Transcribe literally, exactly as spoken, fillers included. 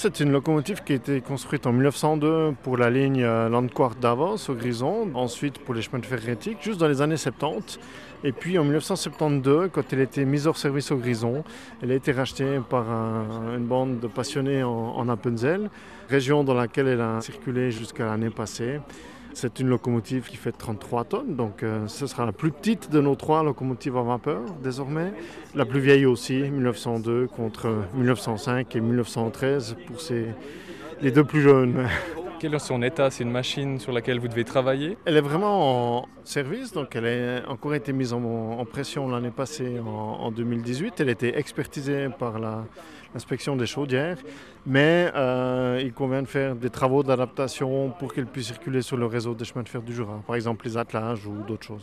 c'est une locomotive qui a été construite en mille neuf cent deux pour la ligne euh, Landquart Davos au Grison, ensuite pour les chemins de fer rétiques, juste dans les années soixante-dix. Et puis en mille neuf cent soixante-douze, quand elle a été mise hors service au Grison, elle a été rachetée par un- une bande de passionnés en, en Appenzell, région dans laquelle elle a circulé jusqu'à l'année passée. C'est une locomotive qui fait trente-trois tonnes, donc euh, ce sera la plus petite de nos trois locomotives à vapeur désormais. La plus vieille aussi, mille neuf cent deux contre mille neuf cent cinq et mille neuf cent treize pour ces, les deux plus jeunes. Quel est son état? C'est une machine sur laquelle vous devez travailler? Elle est vraiment en service, donc elle a encore été mise en, en pression l'année passée en, en deux mille dix-huit. Elle a été expertisée par la- l'inspection des chaudières, mais euh, il convient de faire des travaux d'adaptation pour qu'elle puisse circuler sur le réseau des chemins de fer du Jura, par exemple les attelages ou d'autres choses.